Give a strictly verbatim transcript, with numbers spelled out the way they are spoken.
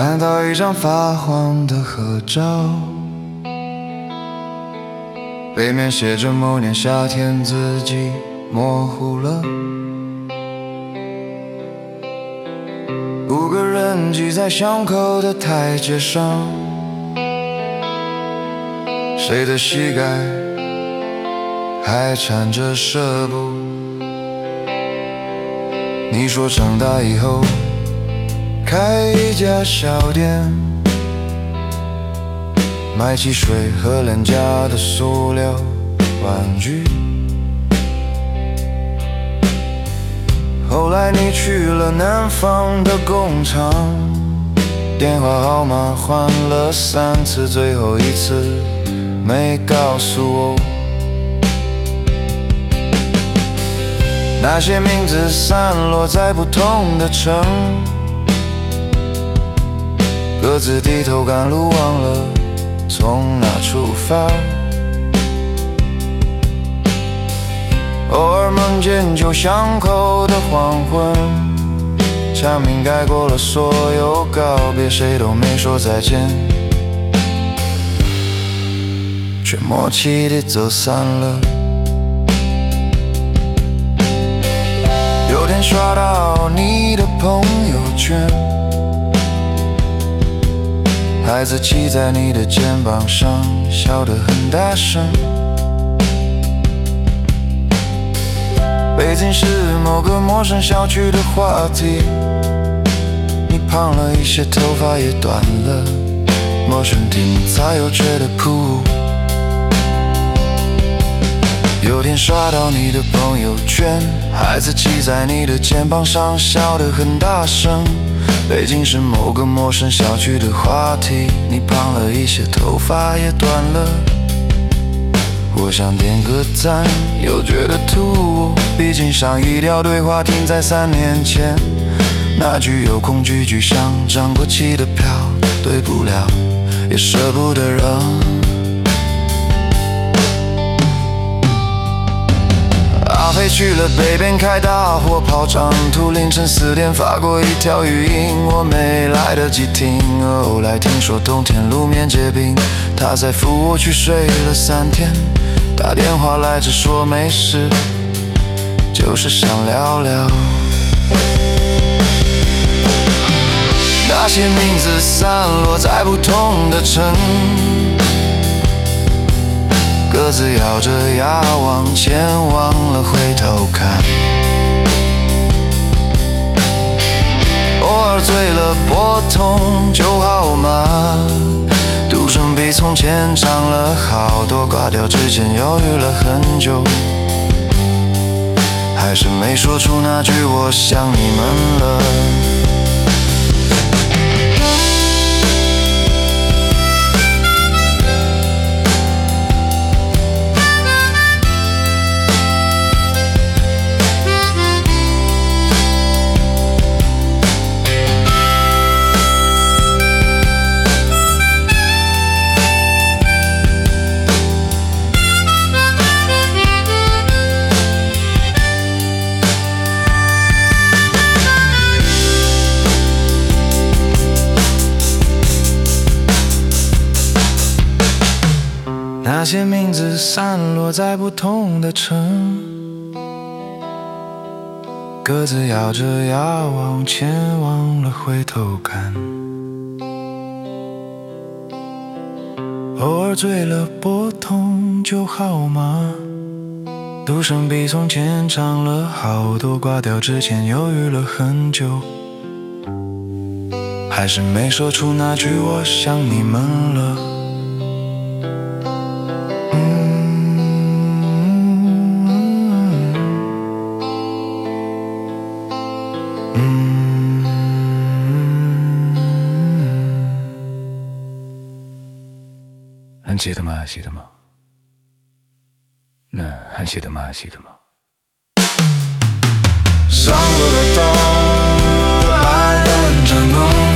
看到一张发黄的合照，背面写着某年夏天，字迹模糊了。五个人挤在巷口的台阶上，谁的膝盖还缠着纱布。你说长大以后开一家小店，卖汽水和廉价的塑料玩具。后来你去了南方的工厂，电话号码换了三次，最后一次没告诉我。那些名字散落在不同的城，各自低头赶路，忘了从哪出发。偶尔梦见旧巷口的黄昏，蝉鸣盖过了所有告别，谁都没说再见，却默契地走散了。有天刷到你的朋友圈，孩子骑在你的肩膀上，笑得很大声。背景是某个陌生小区的话题，你胖了一些，头发也短了，陌生听才有觉得酷。有天刷到你的朋友圈，孩子骑在你的肩膀上，笑得很大声。背景是某个陌生小区的话题，你胖了一些，头发也短了。我想点个赞，又觉得突兀，毕竟上一条对话停在三年前，那句有恐惧句像涨过期的票，对不了也舍不得扔。阿飞去了北边开大火跑长途，凌晨四点发过一条语音，我没来得及听。后来听说冬天路面结冰，他才扶我去睡了三天。打电话来只说没事，就是想聊聊。那些名字散落在不同的城，各自咬着牙往前，忘了回头看。偶尔醉了拨通旧号码，赌声比从前长了好多，挂掉之前犹豫了很久，还是没说出那句我想你们了。那些名字散落在不同的城，各自咬着牙往前，忘了回头看。偶尔醉了拨通旧号码，赌声比从前长了好多，挂掉之前犹豫了很久，还是没说出那句我想你们了。还记得吗？还记得吗？那还记得吗？还记得吗？上路的灯，爱人成功。